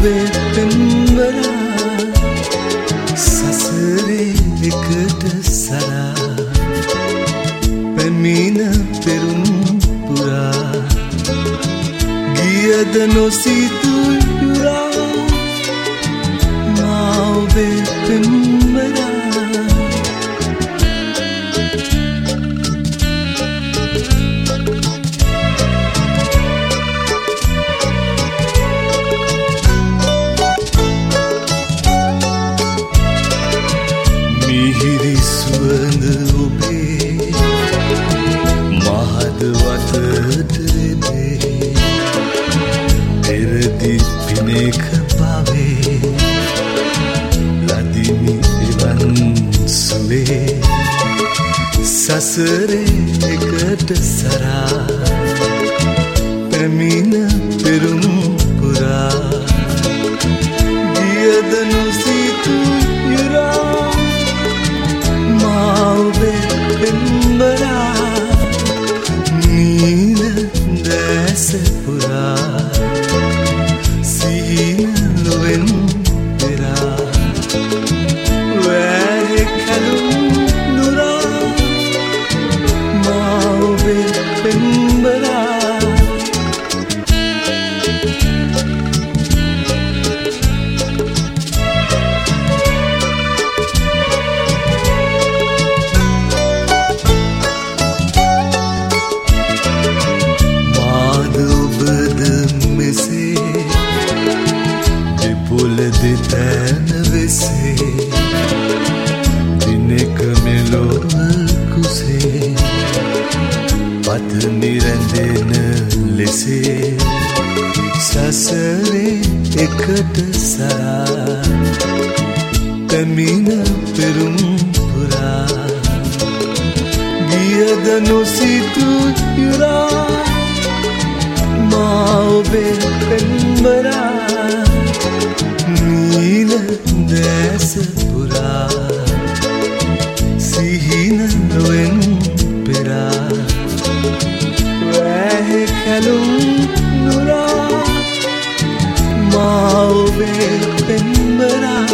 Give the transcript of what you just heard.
ඔබේ පෙම්වරා සසරේ එකට සරා පැමිණ පෙරුම් පුරා ගියද නොසිතූ යුරා මා ඔබේ පෙම්වරා මිහිරි සුවඳ ඔබේ මහද වතට එබේ පෙරදි පිනෙක පවේ ලදිමි එවන් සුවේ සසරේ එකට සරා පැමිණ පෙරුම් පුරා ගියද නොසිතූ යුරා ඔබේ පෙම්වරා නීල දැස පුරා සිහින ලොවෙන් පෙරා වැහෙ කැලුම් නුරා මා ඔබේ පෙම්වරා දෙපොළ දෙතැන වෙසේ දිනෙක මෙලොව කුසේ පත නිරැඳෙන ලෙසේ සසරේ එකට සරා පැමිණ පෙරුම් පුරා ගියද නොසිතූ යුරා මා ඔබේ පෙම්වරා නීල දැස පුරා සිහින ලොවෙන් පෙරා වැහෙ කැලුම් නුරා මා ඔබේ පෙම්වරා